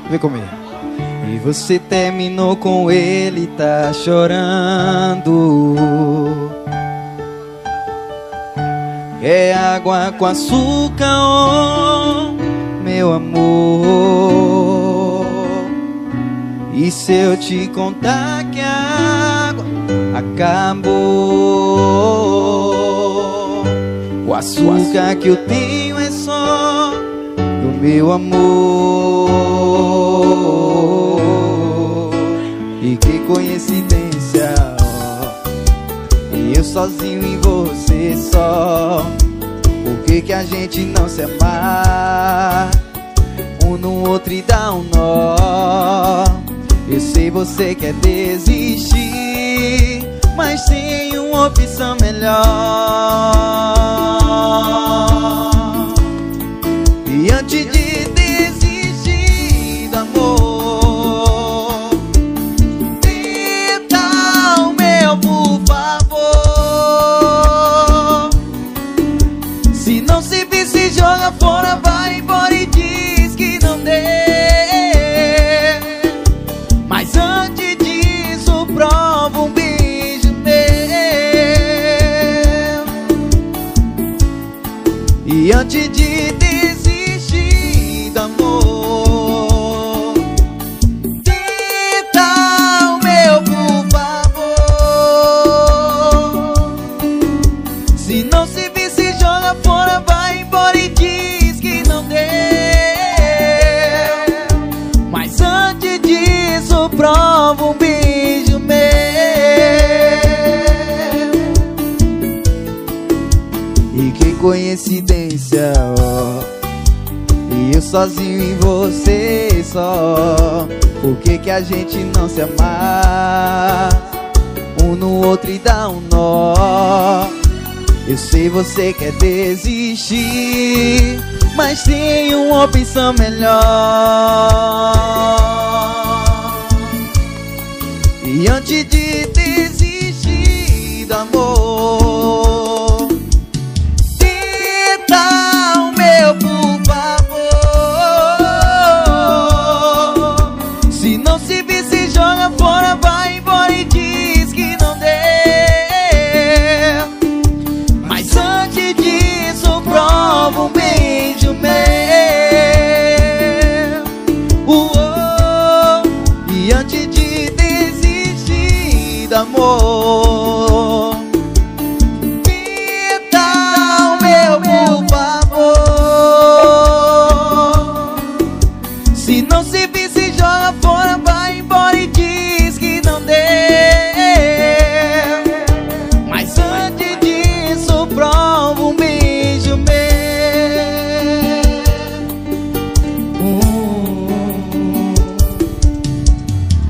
Vem comigo. E você terminou com ele, tá chorando. É água com açúcar, oh, meu amor. E se eu te contar que a água acabou, o açúcar que eu tenho é só do meu amor. E que coincidência, oh, e eu sozinho e você só. Por que a gente não se amar um no outro e dá um nó? Eu sei você quer desistir, mas tem uma opção melhor. E antes de desistir do amor, tenta o meu, por favor. Se não se vir, se joga fora, vai embora e diz que não deu. Mas antes disso, prova um beijo meu. E antes de desistir do amor, tenta o meu, por favor. Se não se vir, se joga fora, vai embora e diz que não deu. Mas antes disso, prova um beijo meu. E que coincidência, ó, e eu sozinho e você só. Por que a gente não se amar um no outro e dá um nó? Eu sei você quer desistir, mas tem uma opção melhor. E antes de